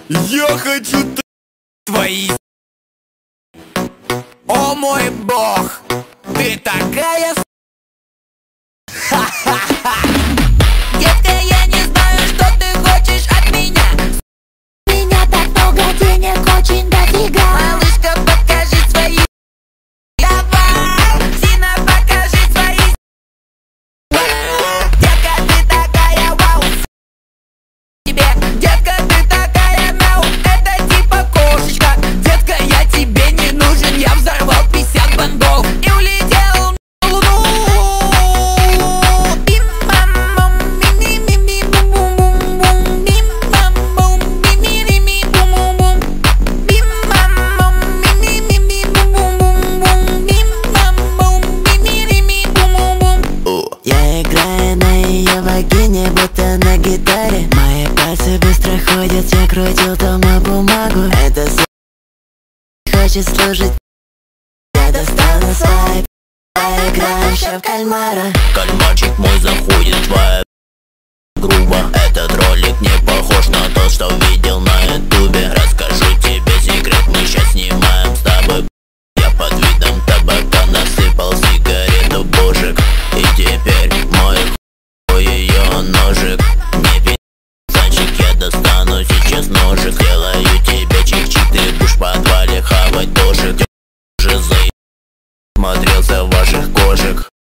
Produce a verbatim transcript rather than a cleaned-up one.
Я хочу твои. О мой бог, ты такая. Ха-ха-ха. Детка, я не знаю, что ты хочешь от меня. У меня так много денег, очень дофига. Малышка, покажи свои. Давай, Зина, покажи свои. Детка, ты такая, вау. Тебе, детка, ты такая, мяу. Это типа кошечка. Детка, я тебе не нужен. Я взорвал пятьдесят бандов и улетел на луну. Бим-бам-бум, ми-ми-ми-ми-бум-бум-бум. Бим-бам-бум, ми-ми-ми-ми-бум-бум-бум. Бим-бам-бум, ми-ми-ми-ми-бум-бум-бум. Бим-бам-бум, ми-ми-ми-ми-бум-бум-бум. Я играю на ее вагине, будто на гитаре. Мои пальцы быстро ходят, я крутил дома бумагу. Это с... хочет служить. Я достану свайп, а играем еще в кальмара. Кальмарчик мой заходит, твоя грубо. Этот ролик не похож на то, что видел на ютубе. Расскажу